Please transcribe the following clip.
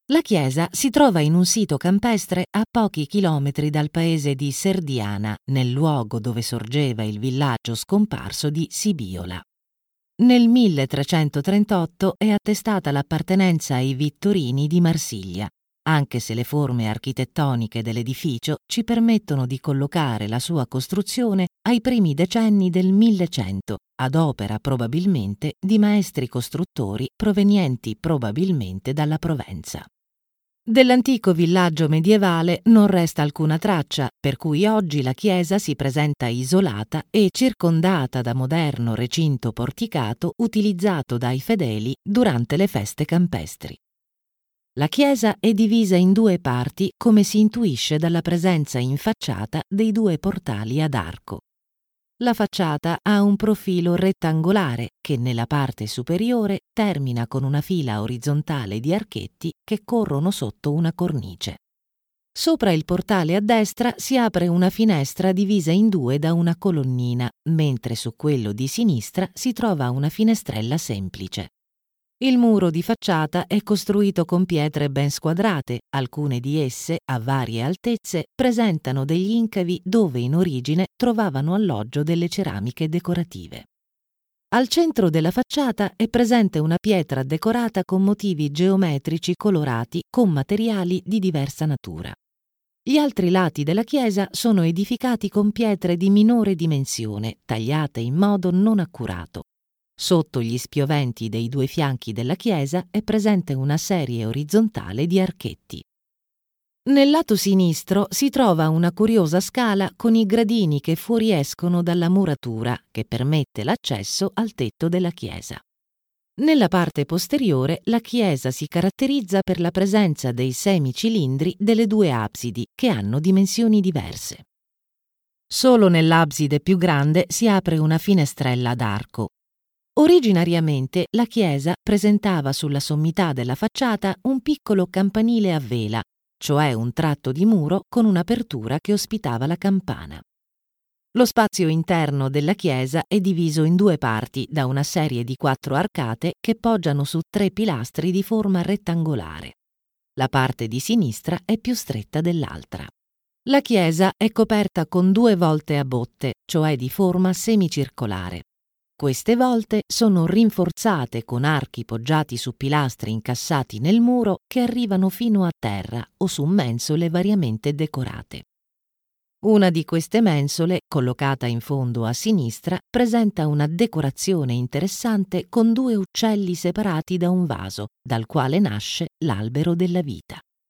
La chiesa si trova in un sito campestre a pochi chilometri dal paese di Serdiana, nel luogo dove sorgeva il villaggio scomparso di Sibiola. Nel 1338 è attestata l'appartenenza ai Vittorini di Marsiglia, anche se le forme architettoniche dell'edificio ci permettono di collocare la sua costruzione ai primi decenni del 1100, ad opera probabilmente di maestri costruttori provenienti probabilmente dalla Provenza. Dell'antico villaggio medievale non resta alcuna traccia, per cui oggi la chiesa si presenta isolata e circondata da moderno recinto porticato utilizzato dai fedeli durante le feste campestri. La chiesa è divisa in due parti, come si intuisce dalla presenza in facciata dei due portali ad arco. La facciata ha un profilo rettangolare che nella parte superiore termina con una fila orizzontale di archetti che corrono sotto una cornice. Sopra il portale a destra si apre una finestra divisa in due da una colonnina, mentre su quello di sinistra si trova una finestrella semplice. Il muro di facciata è costruito con pietre ben squadrate, alcune di esse, a varie altezze, presentano degli incavi dove in origine trovavano alloggio delle ceramiche decorative. Al centro della facciata è presente una pietra decorata con motivi geometrici colorati con materiali di diversa natura. Gli altri lati della chiesa sono edificati con pietre di minore dimensione, tagliate in modo non accurato. Sotto gli spioventi dei due fianchi della chiesa è presente una serie orizzontale di archetti. Nel lato sinistro si trova una curiosa scala con i gradini che fuoriescono dalla muratura che permette l'accesso al tetto della chiesa. Nella parte posteriore la chiesa si caratterizza per la presenza dei semicilindri delle due absidi che hanno dimensioni diverse. Solo nell'abside più grande si apre una finestrella ad arco. Originariamente la chiesa presentava sulla sommità della facciata un piccolo campanile a vela, cioè un tratto di muro con un'apertura che ospitava la campana. Lo spazio interno della chiesa è diviso in due parti da una serie di 4 arcate che poggiano su 3 pilastri di forma rettangolare. La parte di sinistra è più stretta dell'altra. La chiesa è coperta con 2 volte a botte, cioè di forma semicircolare. Queste volte sono rinforzate con archi poggiati su pilastri incassati nel muro che arrivano fino a terra o su mensole variamente decorate. Una di queste mensole, collocata in fondo a sinistra, presenta una decorazione interessante con 2 uccelli separati da un vaso, dal quale nasce l'albero della vita.